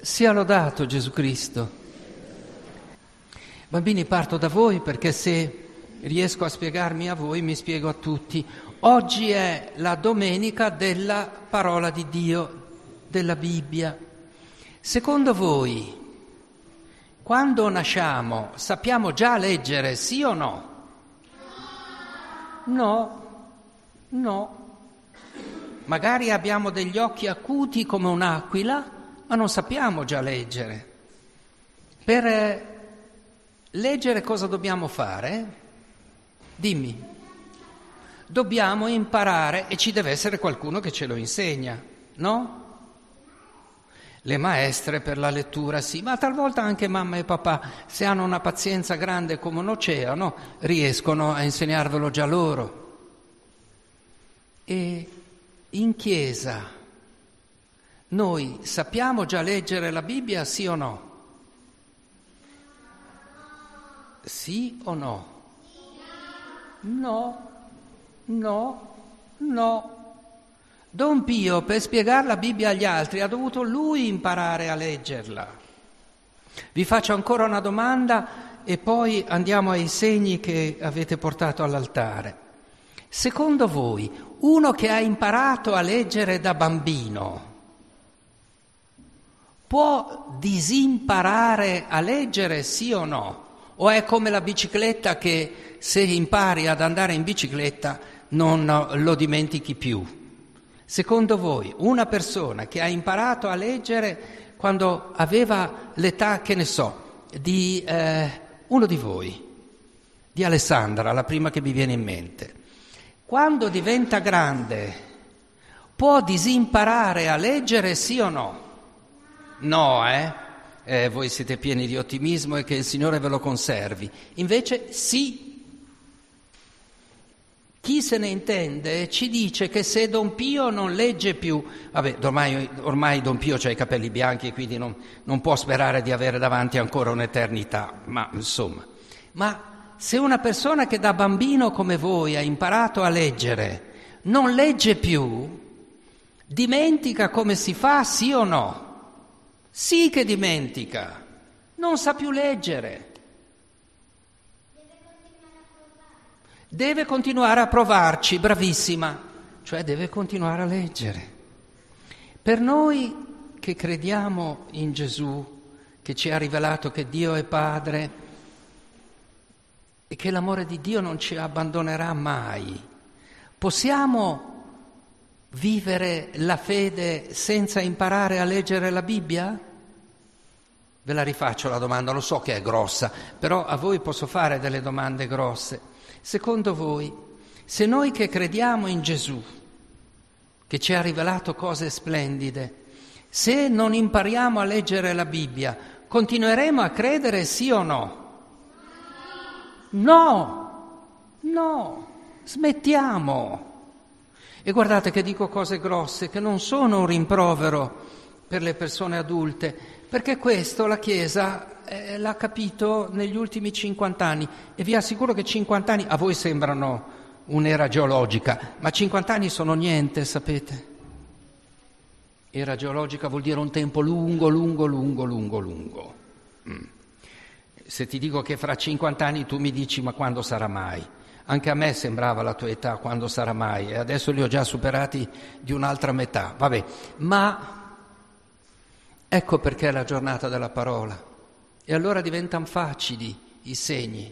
Sia lodato Gesù Cristo. Bambini, parto da voi perché se riesco a spiegarmi a voi mi spiego a tutti. Oggi è la domenica della parola di Dio, della Bibbia. Secondo voi, quando nasciamo sappiamo già leggere, sì o no? No. Magari abbiamo degli occhi acuti come un'aquila, ma non sappiamo già leggere. Per leggere cosa dobbiamo fare? Dimmi. Dobbiamo imparare e ci deve essere qualcuno che ce lo insegna, no? Le maestre per la lettura sì, ma talvolta anche mamma e papà, se hanno una pazienza grande come un oceano, riescono a insegnarvelo già loro. E in chiesa noi sappiamo già leggere la Bibbia, sì o no? Sì o no? No. Don Pio, per spiegare la Bibbia agli altri, ha dovuto lui imparare a leggerla. Vi faccio ancora una domanda e poi andiamo ai segni che avete portato all'altare. Secondo voi, uno che ha imparato a leggere da bambino può disimparare a leggere, sì o no? O è come la bicicletta che se impari ad andare in bicicletta non lo dimentichi più? Secondo voi, una persona che ha imparato a leggere quando aveva l'età, che ne so, di uno di voi, di Alessandra, la prima che mi viene in mente, quando diventa grande può disimparare a leggere, sì o no? No, voi siete pieni di ottimismo e che il Signore ve lo conservi. Invece sì. Chi se ne intende ci dice che se Don Pio non legge più, vabbè, ormai Don Pio ha i capelli bianchi e quindi non può sperare di avere davanti ancora un'eternità, ma insomma. Ma se una persona che da bambino come voi ha imparato a leggere non legge più, dimentica come si fa, sì o no? Sì che dimentica, non sa più leggere. Deve continuare a provarci, bravissima, cioè deve continuare a leggere. Per noi che crediamo in Gesù, che ci ha rivelato che Dio è Padre e che l'amore di Dio non ci abbandonerà mai, possiamo vivere la fede senza imparare a leggere la Bibbia? Ve la rifaccio la domanda, lo so che è grossa, però a voi posso fare delle domande grosse. Secondo voi, se noi che crediamo in Gesù, che ci ha rivelato cose splendide, se non impariamo a leggere la Bibbia, continueremo a credere sì o no? No, smettiamo. E guardate che dico cose grosse, che non sono un rimprovero per le persone adulte, perché questo la Chiesa l'ha capito negli ultimi 50 anni e vi assicuro che 50 anni a voi sembrano un'era geologica, ma 50 anni sono niente, sapete? Era geologica vuol dire un tempo lungo. Se ti dico che fra 50 anni tu mi dici ma quando sarà mai? Anche a me sembrava la tua età, quando sarà mai? E adesso li ho già superati di un'altra metà. Vabbè, ma ecco perché è la giornata della parola. E allora diventano facili i segni.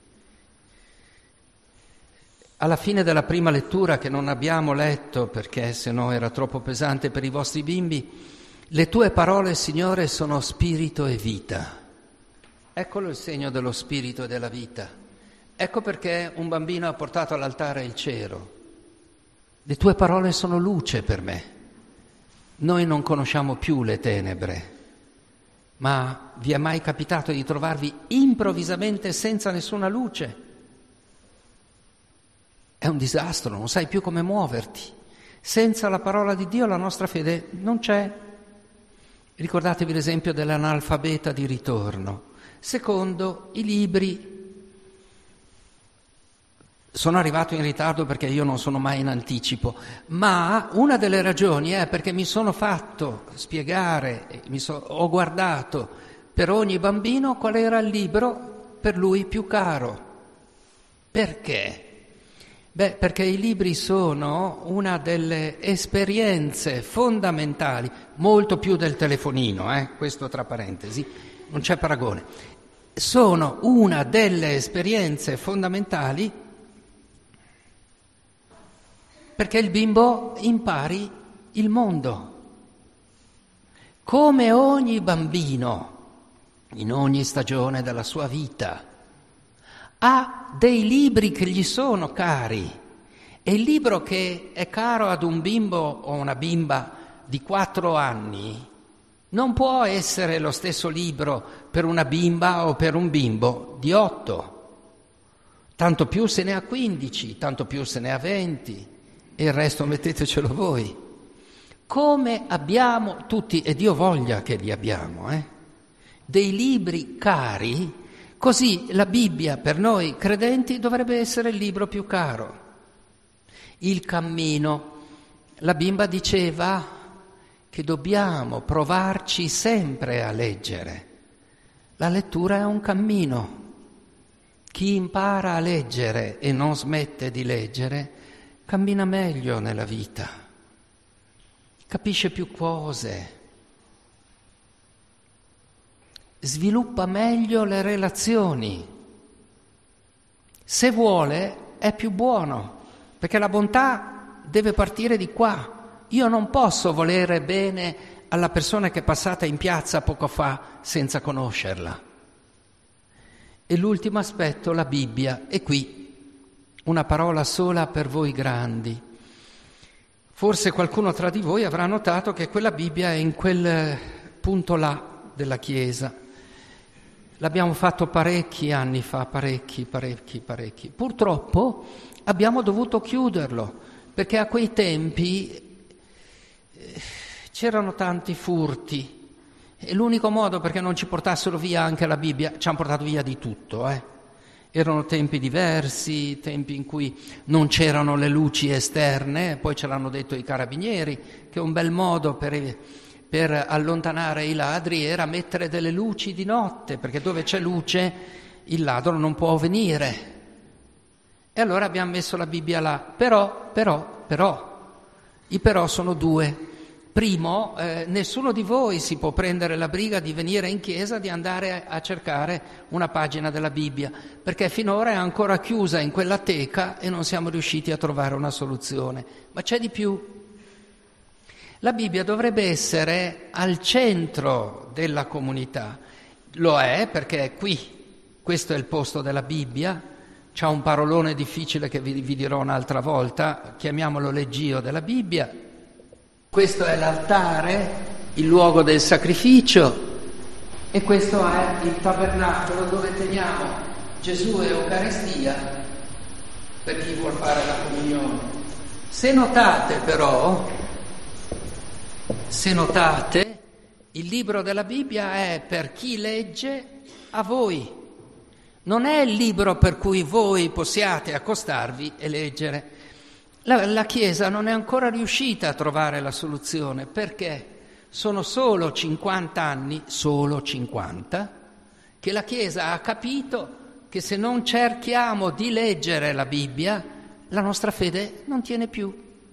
Alla fine della prima lettura, che non abbiamo letto perché se no era troppo pesante per i vostri bimbi, le tue parole, Signore, sono spirito e vita. Eccolo il segno dello spirito e della vita. Ecco perché un bambino ha portato all'altare il cero. Le tue parole sono luce per me. Noi non conosciamo più le tenebre, ma vi è mai capitato di trovarvi improvvisamente senza nessuna luce? È un disastro, non sai più come muoverti. Senza la parola di Dio la nostra fede non c'è. Ricordatevi l'esempio dell'analfabeta di ritorno. Secondo, i libri Sono arrivato in ritardo perché io non sono mai in anticipo, ma una delle ragioni è perché mi sono fatto spiegare, ho guardato per ogni bambino qual era il libro per lui più caro. Perché? Perché i libri sono una delle esperienze fondamentali, molto più del telefonino, questo tra parentesi, non c'è paragone. Sono una delle esperienze fondamentali perché il bimbo impari il mondo. Come ogni bambino, in ogni stagione della sua vita, ha dei libri che gli sono cari. E il libro che è caro ad un bimbo o una bimba di 4 anni non può essere lo stesso libro per una bimba o per un bimbo di 8. Tanto più se ne ha 15, tanto più se ne ha 20. E il resto mettetecelo voi. Come abbiamo tutti, e Dio voglia che li abbiamo, dei libri cari, così la Bibbia per noi credenti dovrebbe essere il libro più caro. Il cammino. La bimba diceva che dobbiamo provarci sempre a leggere. La lettura è un cammino. Chi impara a leggere e non smette di leggere cammina meglio nella vita, capisce più cose, sviluppa meglio le relazioni. Se vuole è più buono, perché la bontà deve partire di qua. Io non posso volere bene alla persona che è passata in piazza poco fa senza conoscerla. E l'ultimo aspetto, la Bibbia, è qui. Una parola sola per voi grandi. Forse qualcuno tra di voi avrà notato che quella Bibbia è in quel punto là della Chiesa. L'abbiamo fatto parecchi anni fa, parecchi. Purtroppo abbiamo dovuto chiuderlo, perché a quei tempi c'erano tanti furti e l'unico modo perché non ci portassero via anche la Bibbia, ci hanno portato via di tutto, Erano tempi diversi, tempi in cui non c'erano le luci esterne, poi ce l'hanno detto i carabinieri, che un bel modo per allontanare i ladri era mettere delle luci di notte, perché dove c'è luce il ladro non può venire. E allora abbiamo messo la Bibbia là. Però, i però sono 2. Primo, nessuno di voi si può prendere la briga di venire in chiesa, di andare a cercare una pagina della Bibbia, perché finora è ancora chiusa in quella teca e non siamo riusciti a trovare una soluzione. Ma c'è di più. La Bibbia dovrebbe essere al centro della comunità. Lo è perché è qui, questo è il posto della Bibbia. C'è un parolone difficile che vi dirò un'altra volta, chiamiamolo leggio della Bibbia. Questo è l'altare, il luogo del sacrificio, e questo è il tabernacolo dove teniamo Gesù e Eucaristia per chi vuol fare la comunione. Se notate, il libro della Bibbia è per chi legge a voi. Non è il libro per cui voi possiate accostarvi e leggere. La Chiesa non è ancora riuscita a trovare la soluzione, perché sono solo 50 anni, solo 50, che la Chiesa ha capito che se non cerchiamo di leggere la Bibbia, la nostra fede non tiene più.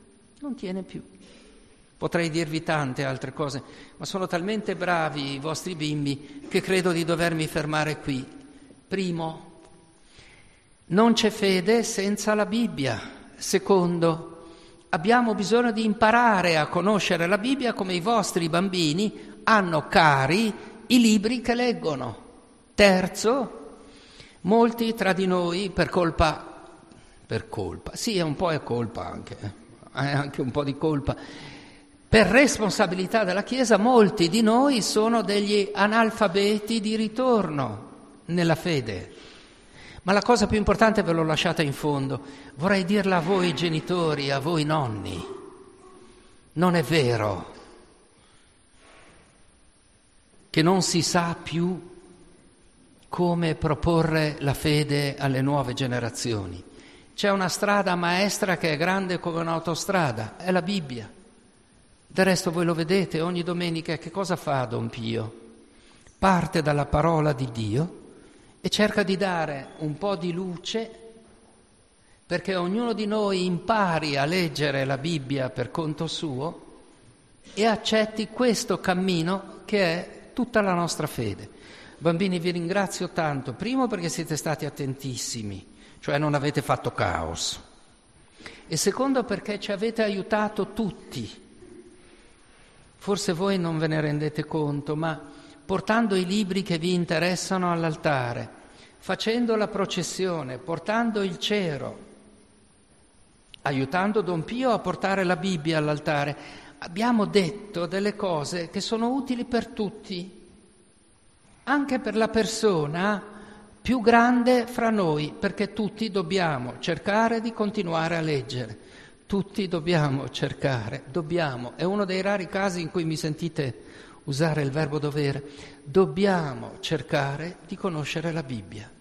Potrei dirvi tante altre cose, ma sono talmente bravi i vostri bimbi che credo di dovermi fermare qui. Primo, non c'è fede senza la Bibbia. Secondo, abbiamo bisogno di imparare a conoscere la Bibbia come i vostri bambini hanno cari i libri che leggono. Terzo, molti tra di noi per colpa, sì, è un po' è colpa anche, è anche un po' di colpa, per responsabilità della Chiesa, molti di noi sono degli analfabeti di ritorno nella fede. Ma la cosa più importante ve l'ho lasciata in fondo. Vorrei dirla a voi genitori, a voi nonni. Non è vero che non si sa più come proporre la fede alle nuove generazioni. C'è una strada maestra che è grande come un'autostrada, è la Bibbia. Del resto voi lo vedete, ogni domenica che cosa fa Don Pio? Parte dalla parola di Dio e cerca di dare un po' di luce perché ognuno di noi impari a leggere la Bibbia per conto suo e accetti questo cammino che è tutta la nostra fede. Bambini, vi ringrazio tanto, primo perché siete stati attentissimi, cioè non avete fatto caos, e secondo perché ci avete aiutato tutti. Forse voi non ve ne rendete conto, ma portando i libri che vi interessano all'altare, facendo la processione, portando il cero, aiutando Don Pio a portare la Bibbia all'altare, abbiamo detto delle cose che sono utili per tutti, anche per la persona più grande fra noi, perché tutti dobbiamo cercare di continuare a leggere, tutti dobbiamo cercare, è uno dei rari casi in cui mi sentite usare il verbo dovere, dobbiamo cercare di conoscere la Bibbia.